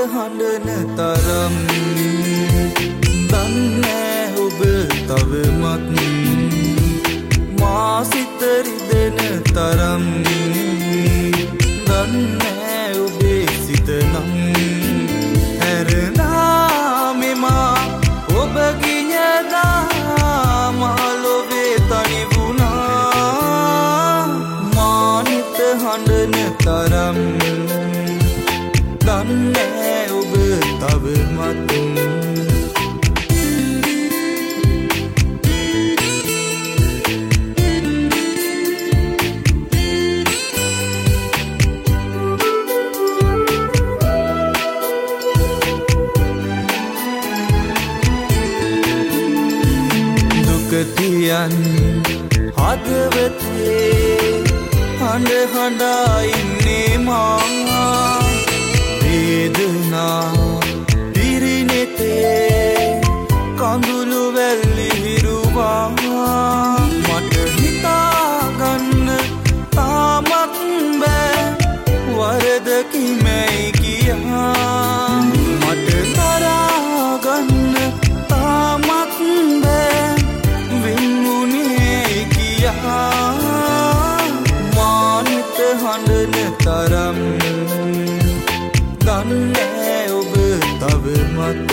හඬන තරම් දන්නේ ඔබ තවමත් මා සිත රිදෙන තරම් දන්නේ ඔබේ සිත නම් හැරනා මෙමා ඔබ ගියදා මහලොවේ තනි වුණා මා නිත හඬන තරම් දන්නේ ඔබ තවමත් දුකතියන් හදවතේ හඬ හඬා ඉන්නේ මා වේදනා පිරිනෙතේ කඳුළු වැල්ලි හිරුවා මට හිතාගන්න තාමත් බෑ වරදකි මැයි කියා මට තරාගන්න තාමත් බෑ වින්නුනේ කියා මානිත හඬන තරම් දන්නේ ඔබ තවමත්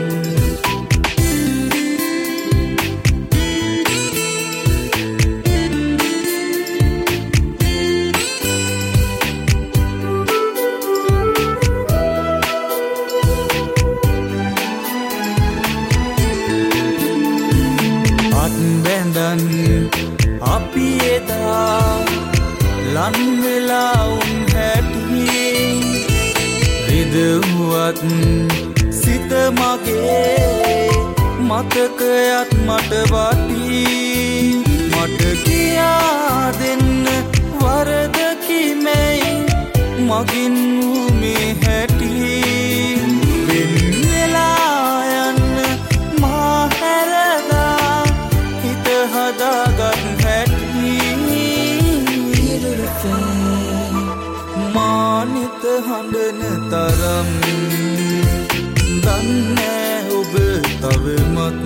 අත් බැඳන් අපි එදා ලන් වෙලා උන් හැටියේ රිදවුවත් සිත මගේ මතකයත් මට වටී මට කියා දෙන්න වරදකි මෙයි මගින් වූ මේ හැටි වෙන් වෙලා යන්න මා හැරදා හිත හදාගත් හැටි මානිත හඬන තරම් දන්නේ ඔබ තවමත්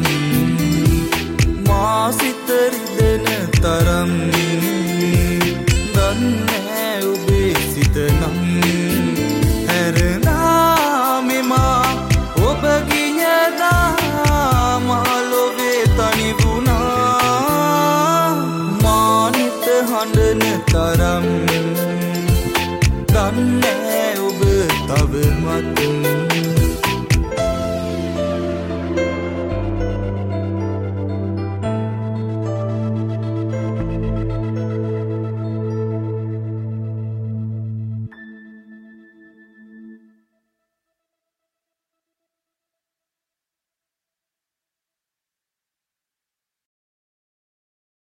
මා සිත රිදෙන තරම් දන්නේ ඔබේ සිත නම් හැරනා මෙමා ඔබ ගියදා මහලොවේ තනි වුණා මානිත හඬන තරම් දන්නේ